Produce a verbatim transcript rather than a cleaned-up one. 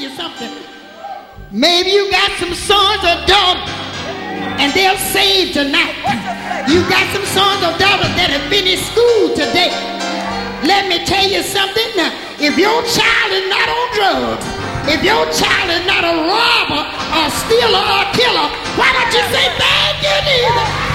you something. Maybe you got some sons or daughters, and they're saved tonight. You got some sons or daughters that have finished school today. Let me tell you something. If your child is not on drugs, if your child is not a robber, or stealer, or killer, why don't you say thank you, Jesus?